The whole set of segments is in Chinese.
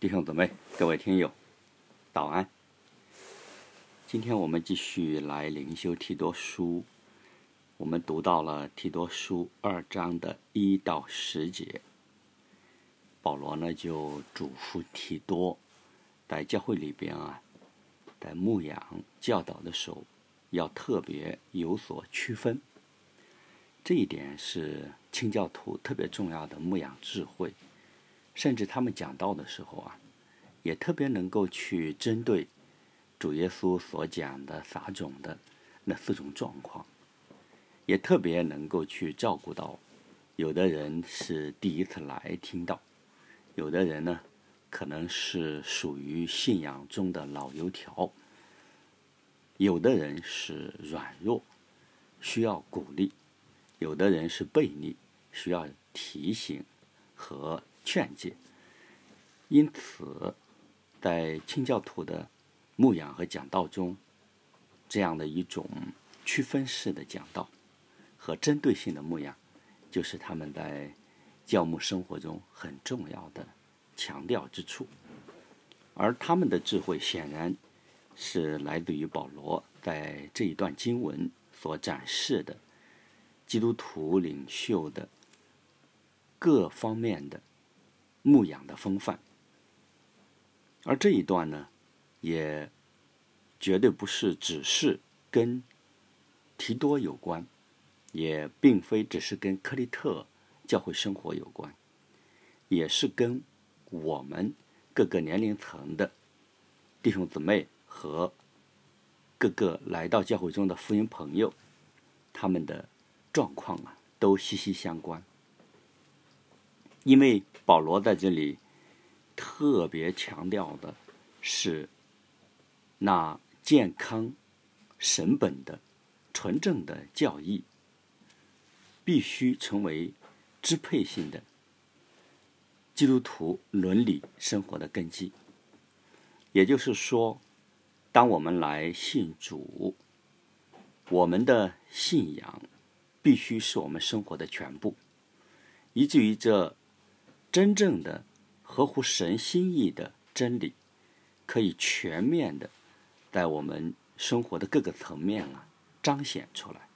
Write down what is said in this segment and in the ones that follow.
弟兄姊妹，各位听友，早安。今天我们继续来灵修提多书，我们读到了提多书2章的1到10节。保罗呢就嘱咐提多，在教会里边在牧养教导的时候，要特别有所区分。这一点是清教徒特别重要的牧养智慧。甚至他们讲道的时候也特别能够去针对主耶稣所讲的撒种的那4种状况，也特别能够去照顾到有的人是第一次来听到，有的人呢可能是属于信仰中的老油条，有的人是软弱需要鼓励，有的人是悖逆需要提醒和劝诫。因此在清教徒的牧养和讲道中，这样的一种区分式的讲道和针对性的牧养，就是他们在教牧生活中很重要的强调之处。而他们的智慧显然是来自于保罗在这一段经文所展示的基督徒领袖的各方面的牧养的风范。而这一段呢，也绝对不是只是跟提多有关，也并非只是跟克利特教会生活有关，也是跟我们各个年龄层的弟兄姊妹和各个来到教会中的福音朋友，他们的状况都息息相关。因为保罗在这里特别强调的是那健康神本的纯正的教义必须成为支配性的基督徒伦理生活的根基。也就是说，当我们来信主，我们的信仰必须是我们生活的全部，以至于这真正的合乎神心意的真理可以全面的在我们生活的各个层面彰显出来，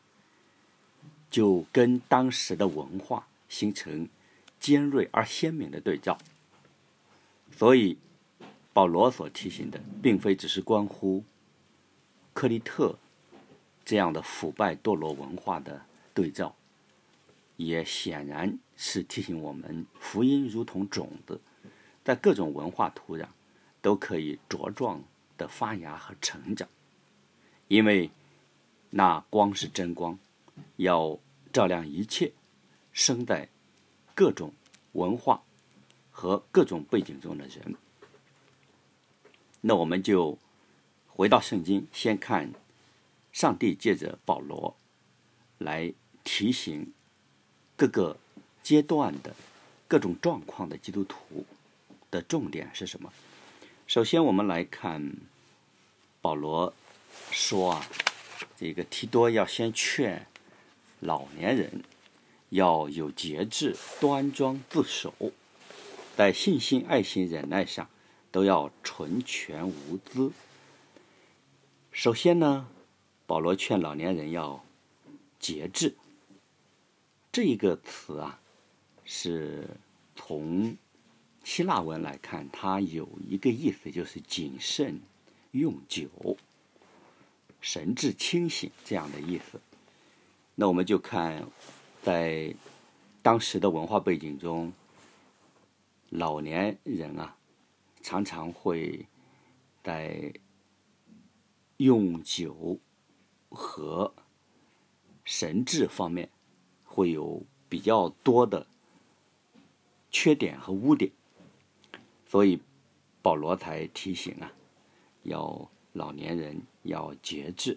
就跟当时的文化形成尖锐而鲜明的对照。所以保罗所提醒的并非只是关乎克利特这样的腐败堕落文化的对照，也显然是提醒我们，福音如同种子，在各种文化土壤都可以茁壮的发芽和成长。因为那光是真光，要照亮一切生在各种文化和各种背景中的人。那我们就回到圣经，先看上帝借着保罗来提醒各个阶段的各种状况的基督徒的重点是什么。首先我们来看保罗说这个提多要先劝老年人要有节制，端庄自守，在信心、爱心、忍耐上都要纯全无私。首先呢，保罗劝老年人要节制。这一个词是从希腊文来看，它有一个意思，就是谨慎用酒，神志清醒这样的意思。那我们就看在当时的文化背景中，老年人常常会在用酒和神志方面会有比较多的缺点和污点，所以保罗才提醒要老年人要节制。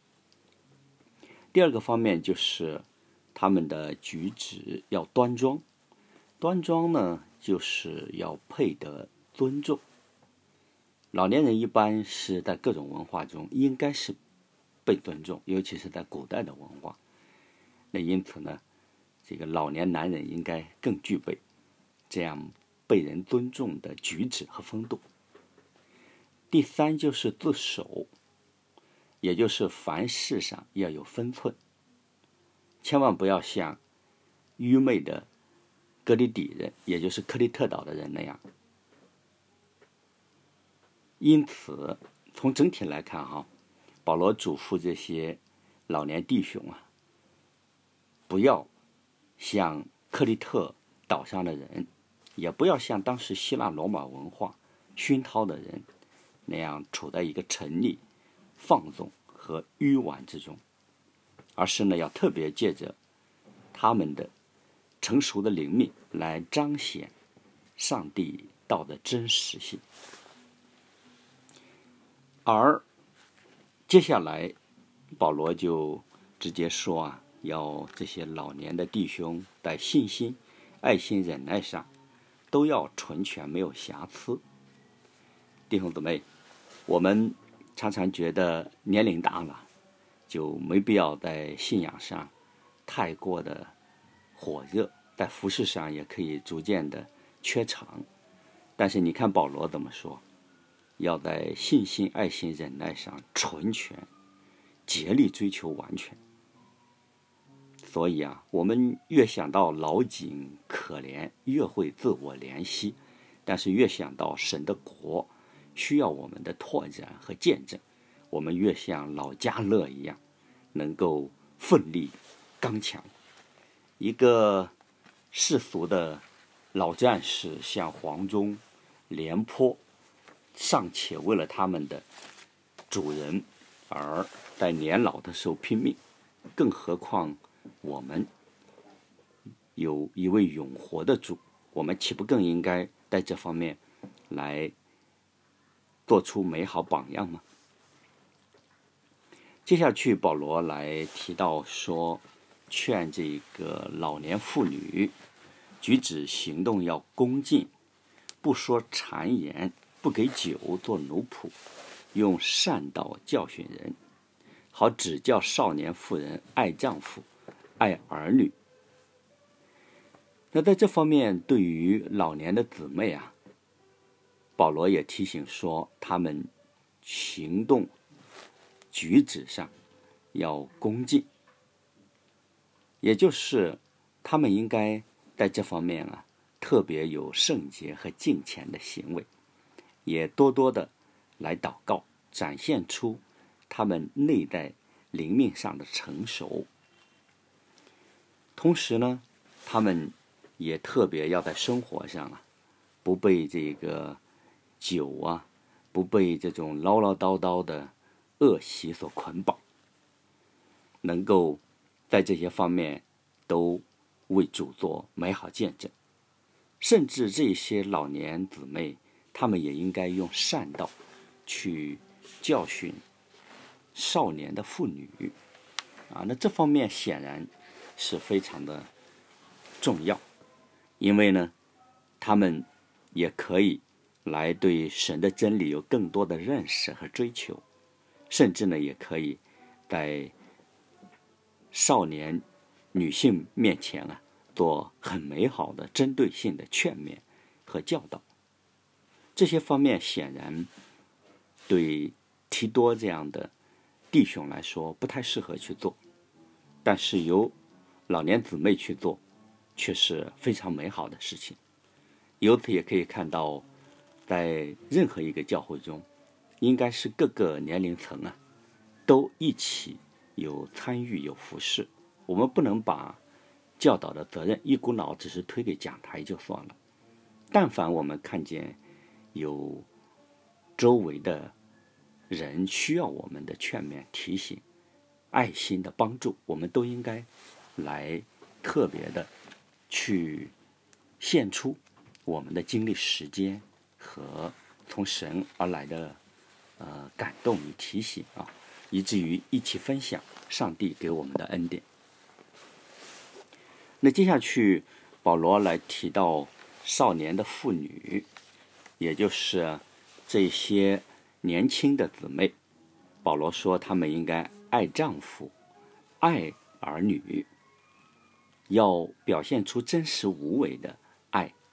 第二个方面就是他们的举止要端庄。端庄呢，就是要配得尊重。老年人一般是在各种文化中应该是被尊重，尤其是在古代的文化。那因此呢，这个老年男人应该更具备这样被人尊重的举止和风度。第三就是自守，也就是凡事上要有分寸，千万不要像愚昧的格里底人，也就是克里特岛的人那样。因此从整体来看保罗嘱咐这些老年弟兄不要像克里特岛上的人，也不要像当时希腊罗马文化熏陶的人那样处在一个沉溺、放纵和欲玩之中，而是要特别借着他们的成熟的灵命来彰显上帝道的真实性。而接下来保罗就直接说要这些老年的弟兄在信心、爱心、忍耐上都要纯全，没有瑕疵。弟兄姊妹，我们常常觉得年龄大了就没必要在信仰上太过的火热，在服事上也可以逐渐的缺场。但是你看保罗怎么说，要在信心、爱心、忍耐上纯全，竭力追求完全。所以我们越想到老井可怜，越会自我怜惜，但是越想到神的国需要我们的拓展和见证，我们越像老加勒一样能够奋力刚强。一个世俗的老战士像黄忠、廉颇，尚且为了他们的主人而在年老的时候拼命，更何况我们有一位永活的主，我们岂不更应该在这方面来做出美好榜样吗？接下去保罗来提到说，劝这个老年妇女举止行动要恭敬，不说谗言，不给酒做奴仆，用善道教训人，好指教少年妇人爱丈夫、爱儿女。那在这方面，对于老年的姊妹保罗也提醒说，他们行动举止上要恭敬，也就是他们应该在这方面特别有圣洁和敬虔的行为，也多多的来祷告，展现出他们内在灵命上的成熟。同时呢，他们也特别要在生活上不被这个酒不被这种唠唠叨叨的恶习所捆绑，能够在这些方面都为主做美好见证。甚至这些老年姊妹，他们也应该用善道去教训少年的妇女那这方面显然是非常的重要，因为呢，他们也可以来对神的真理有更多的认识和追求，甚至呢，也可以在少年女性面前做很美好的针对性的劝勉和教导。这些方面显然对提多这样的弟兄来说不太适合去做，但是由老年姊妹去做却是非常美好的事情。由此也可以看到，在任何一个教会中，应该是各个年龄层都一起有参与有服侍。我们不能把教导的责任一股脑只是推给讲台就算了，但凡我们看见有周围的人需要我们的劝勉、提醒、爱心的帮助，我们都应该来特别的去献出我们的精力、时间和从神而来的感动与提醒以至于一起分享上帝给我们的恩典。那接下去保罗来提到少年的妇女，也就是这些年轻的姊妹。保罗说她们应该爱丈夫、爱儿女，要表现出真实无伪的爱，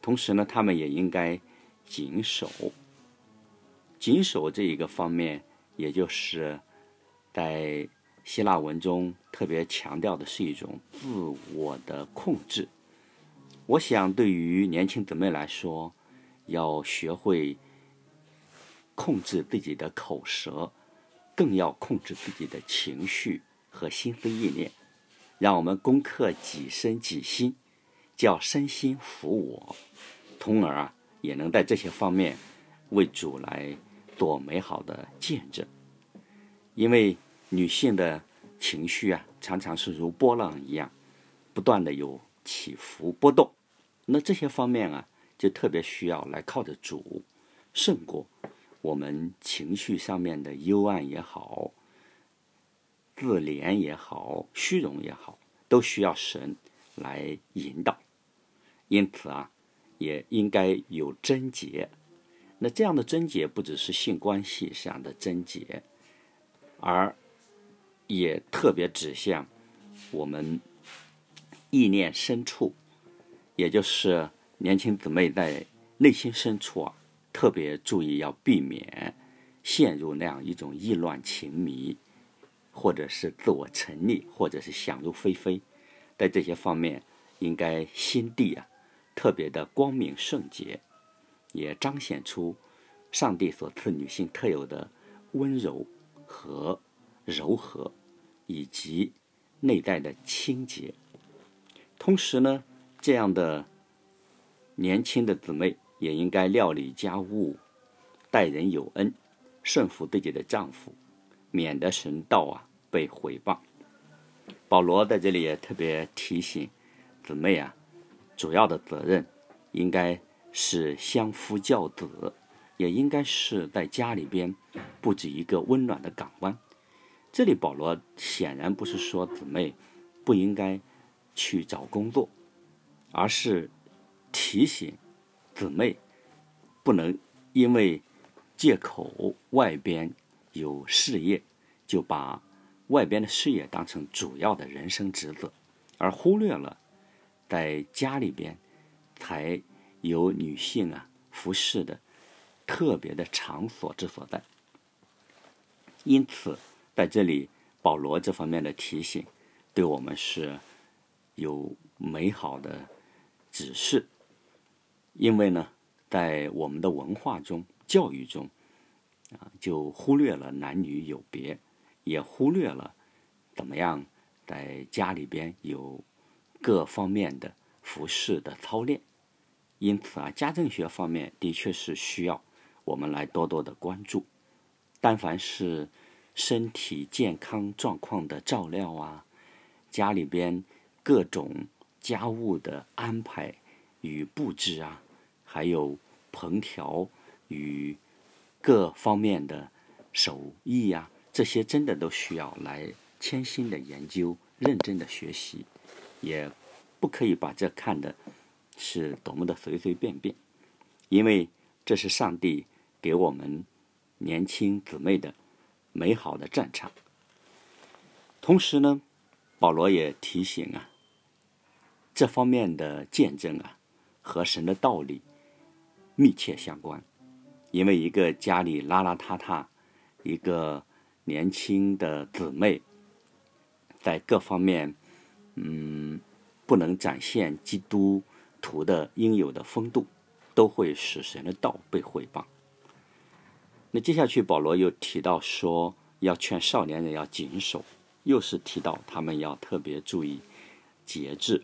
同时呢，他们也应该谨守。谨守这一个方面，也就是在希腊文中特别强调的是一种自我的控制。我想对于年轻姊妹来说，要学会控制自己的口舌，更要控制自己的情绪和心思意念，让我们攻克己身己心，叫身心服我，从而也能在这些方面为主来做美好的见证。因为女性的情绪常常是如波浪一样，不断的有起伏波动。那这些方面就特别需要来靠着主，胜过我们情绪上面的幽暗也好，自怜也好，虚荣也好，都需要神来引导。因此也应该有贞洁。那这样的贞洁不只是性关系上的贞洁，而也特别指向我们意念深处，也就是年轻姊妹在内心深处特别注意要避免陷入那样一种意乱情迷，或者是自我沉溺，或者是想入非非。在这些方面应该心地特别的光明圣洁，也彰显出上帝所赐女性特有的温柔和柔和，以及内在的清洁。同时呢，这样的年轻的姊妹也应该料理家务，待人有恩，顺服自己的丈夫，免得神道被毁谤。保罗在这里也特别提醒姊妹主要的责任应该是相夫教子，也应该是在家里边布置一个温暖的港湾。这里保罗显然不是说姊妹不应该去找工作，而是提醒姊妹不能因为借口外边有事业，就把外边的事业当成主要的人生职责，而忽略了在家里边才有女性服侍的特别的场所之所在。因此在这里保罗这方面的提醒对我们是有美好的指示。因为呢，在我们的文化中、教育中就忽略了男女有别，也忽略了怎么样在家里边有各方面的服侍的操练。因此家政学方面的确是需要我们来多多的关注。但凡是身体健康状况的照料家里边各种家务的安排与布置还有烹调与各方面的手艺这些真的都需要来谦心的研究，认真的学习，也不可以把这看的是多么的随随便便，因为这是上帝给我们年轻姊妹的美好的战场。同时呢，保罗也提醒这方面的见证和神的道理密切相关。因为一个家里邋邋遢遢，一个年轻的姊妹在各方面不能展现基督徒的应有的风度，都会使神的道被毁谤。那接下去保罗又提到说要劝少年人要谨守，又是提到他们要特别注意节制，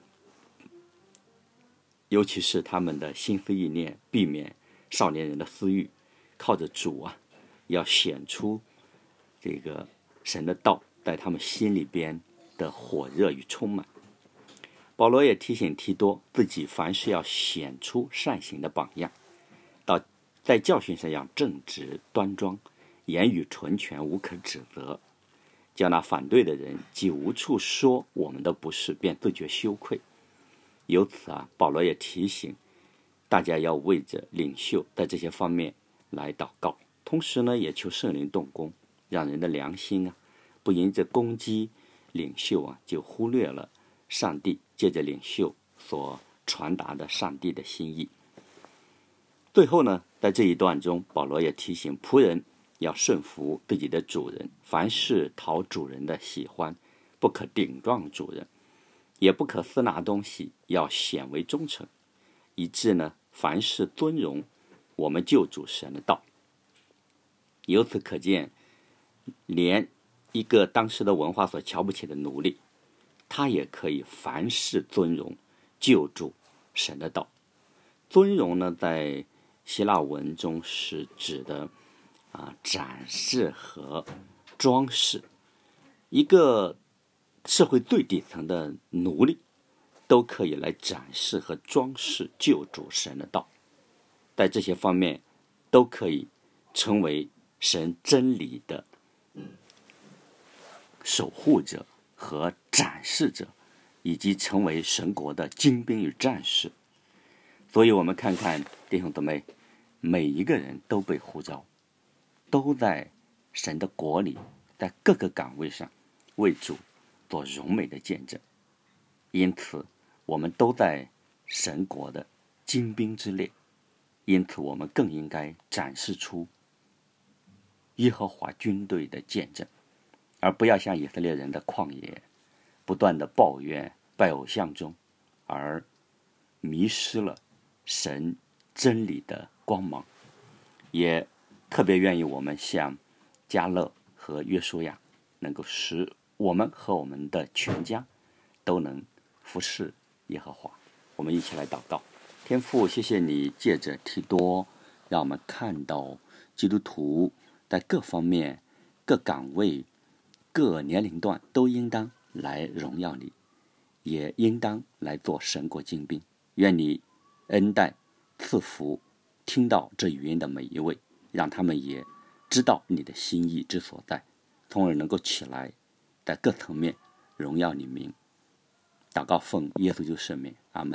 尤其是他们的心思意念，避免少年人的私欲，靠着主要显出这个神的道在他们心里边的火热与充满。保罗也提醒提多自己凡事要显出善行的榜样，在教训上要正直端庄，言语纯全，无可指责，叫那反对的人既无处说我们的不是，便自觉羞愧。由此保罗也提醒大家要为着领袖在这些方面来祷告，同时呢，也求圣灵动工，让人的良心不因着攻击领袖就忽略了上帝借着领袖所传达的上帝的心意。 最后呢，在这一段中，保罗也提醒仆人要顺服自己的主人，凡事讨主人的喜欢，不可顶撞主人，也不可私拿东西，要显为忠诚，以致呢，凡事尊荣我们救主神的道。由此可见，连一个当时的文化所瞧不起的奴隶，他也可以凡事尊荣救主神的道。尊荣呢，在希腊文中是指的展示和装饰。一个社会最底层的奴隶都可以来展示和装饰救主神的道，在这些方面都可以成为神真理的守护者和展示者，以及成为神国的精兵与战士。所以我们看看弟兄姊妹，每一个人都被呼召，都在神的国里，在各个岗位上为主做荣美的见证。因此我们都在神国的精兵之列，因此我们更应该展示出耶和华军队的见证，而不要像以色列人的旷野不断的抱怨拜偶像中，而迷失了神真理的光芒。也特别愿意我们像迦勒和约书亚，能够使我们和我们的全家都能服侍耶和华。我们一起来祷告。天父，谢谢你借着提多，让我们看到基督徒在各方面、各岗位、各年龄段都应当来荣耀你，也应当来做神国精兵。愿你恩待赐福听到这语音的每一位，让他们也知道你的心意之所在，从而能够起来在各层面荣耀你名。祷告奉耶稣基督圣名，阿们。